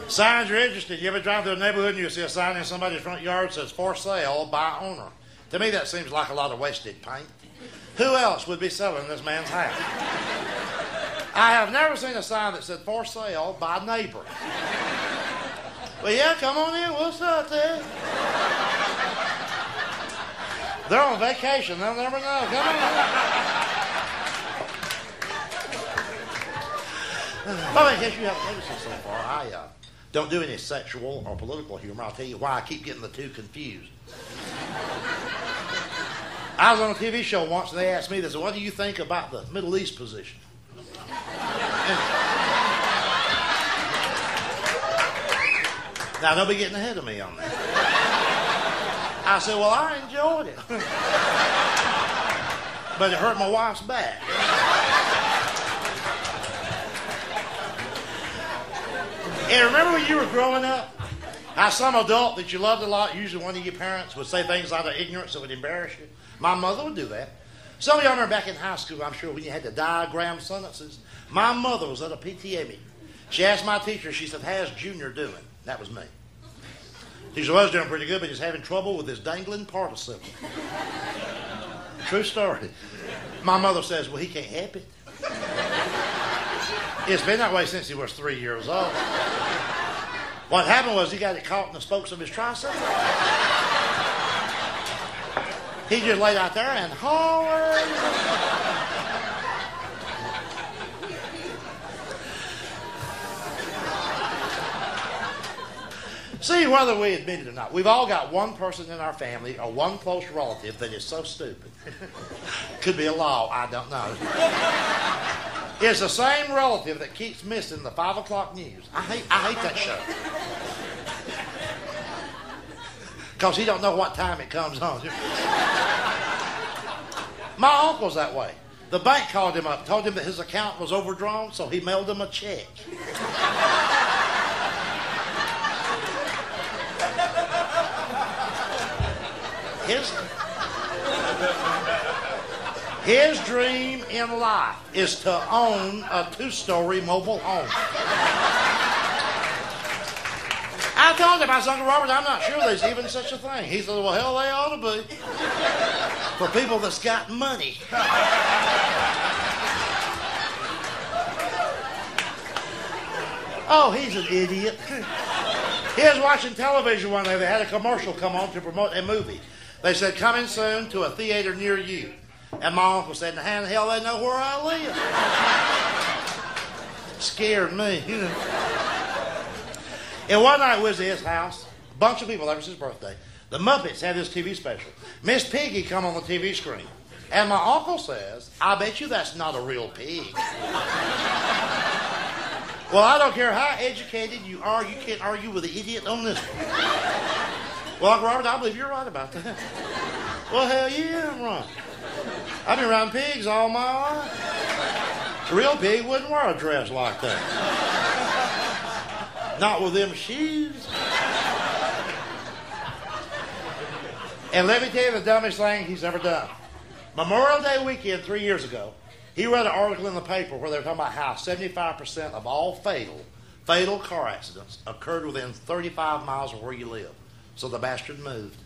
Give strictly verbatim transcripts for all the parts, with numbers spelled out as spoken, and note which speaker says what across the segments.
Speaker 1: Signs are interesting. You ever drive through a neighborhood and you see a sign in somebody's front yard that says for sale by owner? To me, that seems like a lot of wasted paint. Who else would be selling this man's house? I have never seen a sign that said for sale by neighbor. Well, yeah, come on in. What's up there? They're on vacation. They'll never know. Come on in. Well, in case you haven't noticed it so far, I uh, don't do any sexual or political humor. I'll tell you why I keep getting the two confused. I was on a T V show once and they asked me, they said, what do you think about the Middle East position? Now, don't be getting ahead of me on that. I said, well, I enjoyed it. But it hurt my wife's back. And remember when you were growing up, how some adult that you loved a lot, usually one of your parents, would say things out of ignorance that would embarrass you? My mother would do that. Some of y'all remember back in high school, I'm sure, when you had to diagram sentences. My mother was at a P T A meeting. She asked my teacher, she said, how's Junior doing? That was me. Teacher was doing pretty good, but he's having trouble with his dangling participle. True story. My mother says, well, he can't help it. It's been that way since he was three years old. What happened was he got it caught in the spokes of his tricycle. He just laid out there and hollered. See, whether we admit it or not, we've all got one person in our family or one close relative that is so stupid. Could be a law, I don't know. It's the same relative that keeps missing the five o'clock news. I hate, I hate that show. Because he don't know what time it comes on. My uncle's that way. The bank called him up, told him that his account was overdrawn, so he mailed him a check. His, his dream in life is to own a two-story mobile home. I told him, I said, Uncle Robert, I'm not sure there's even such a thing. He said, well, hell, they ought to be. For people that's got money. Oh, he's an idiot. He was watching television one day. They had a commercial come on to promote a movie. They said, coming soon to a theater near you. And my uncle said, how the hell they know where I live? Scared me, you know. And one night we was at his house, a bunch of people, that was his birthday. The Muppets had this T V special. Miss Piggy come on the T V screen. And my uncle says, I bet you that's not a real pig. Well, I don't care how educated you are, you can't argue with an idiot on this one. Well, Uncle Robert, I believe you're right about that. Well, hell yeah, I'm right. I've been around pigs all my life. A real pig wouldn't wear a dress like that. Not with them shoes. And let me tell you the dumbest thing he's ever done. Memorial Day weekend three years ago, he read an article in the paper where they were talking about how seventy-five percent of all fatal, fatal car accidents occurred within thirty-five miles of where you live. So the bastard moved.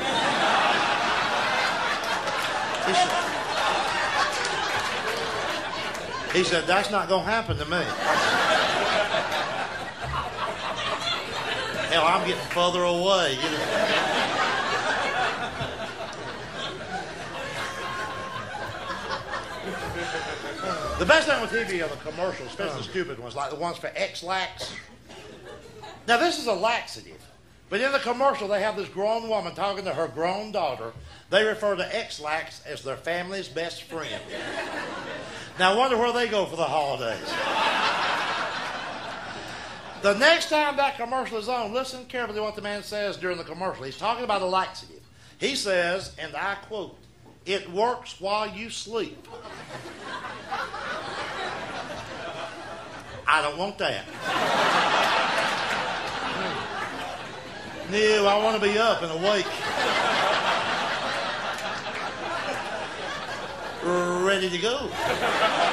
Speaker 1: He said, he said, that's not going to happen to me. Hell, I'm getting further away. You know? The best thing with T V are the commercials, especially the stupid ones, like the ones for X-Lax. Now, this is a laxative. But in the commercial, they have this grown woman talking to her grown daughter. They refer to X-Lax as their family's best friend. Now, I wonder where they go for the holidays. The next time that commercial is on, listen carefully to what the man says during the commercial. He's talking about a laxative. He says, and I quote, "It works while you sleep." I don't want that. No, I want to be up and awake. Ready to go.